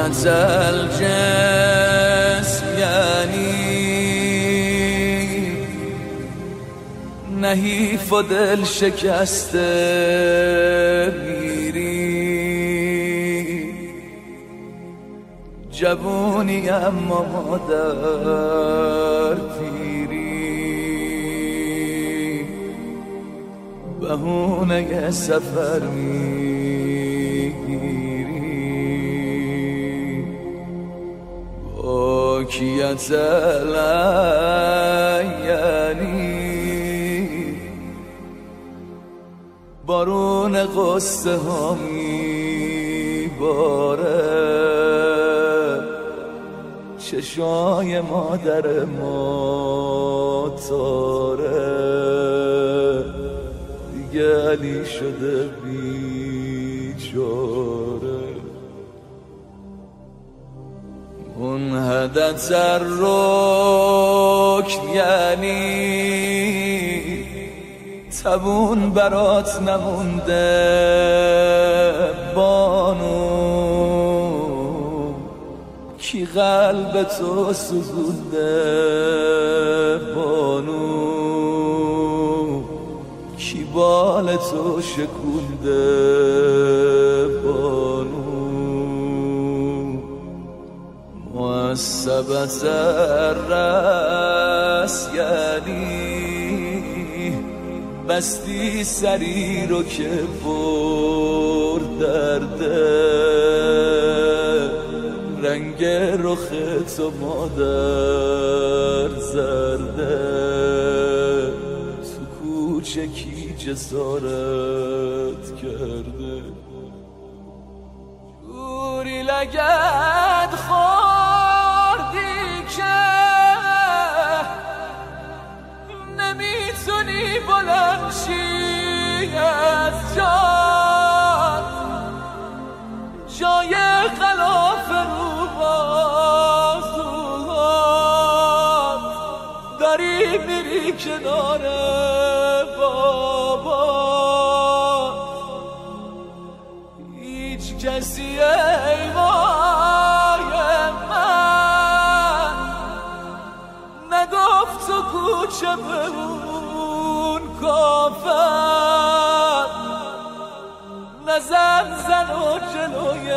وحدت الجسم یعنی نحیف و دل شکسته میری، جوونی اما مادر پیری، بهونه سفر میگیری. باکیت الایانی بارون قصه ها میباره، چشای مادر ما تاره، دیگه علی شده بیچاره. منحدت الرکن یعنی تبون برات نمونده بانو، کی قلب تو سوزونده بانو، کی بال تو شکونده بانو. معصبت الرأس یعنی بستی سری رو که پر درده، رنگ رخ تو مادر زرده، تو کوچه کی جسارت کرده. جوری لگد خوردی که نمیتونی بلند شی از جات، جای غلاف رو بازوهات داری میری کنار بابات. هیچ کسی ای وای من نگفت تو کوچه بمون کافر، نزن زن و جلوی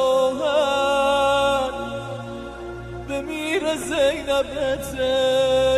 شوهر، بمیر زینبت